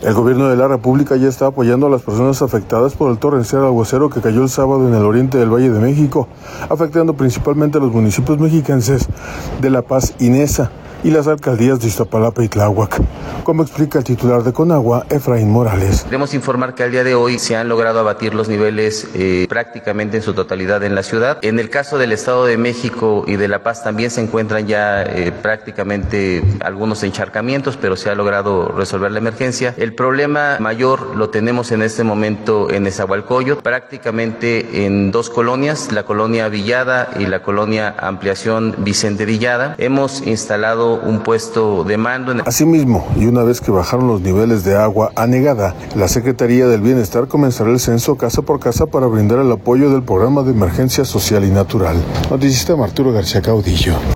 El gobierno de la República ya está apoyando a las personas afectadas por el torrencial aguacero que cayó el sábado en el oriente del Valle de México, afectando principalmente a los municipios mexiquenses de La Paz y Neza y las alcaldías de Iztapalapa y Tláhuac, como explica el titular de Conagua, Efraín Morales. Queremos informar que al día de hoy se han logrado abatir los niveles prácticamente en su totalidad en la ciudad. En el caso del Estado de México y de La Paz también se encuentran ya prácticamente algunos encharcamientos, pero se ha logrado resolver la emergencia. El problema mayor lo tenemos en este momento en Nezahualcóyotl, prácticamente en dos colonias, la colonia Villada y la colonia Ampliación Vicente Villada. Hemos instalado un puesto de mando. Asimismo, y una vez que bajaron los niveles de agua anegada, la Secretaría del Bienestar comenzará el censo casa por casa para brindar el apoyo del programa de emergencia social y natural. Noticista Arturo García Caudillo.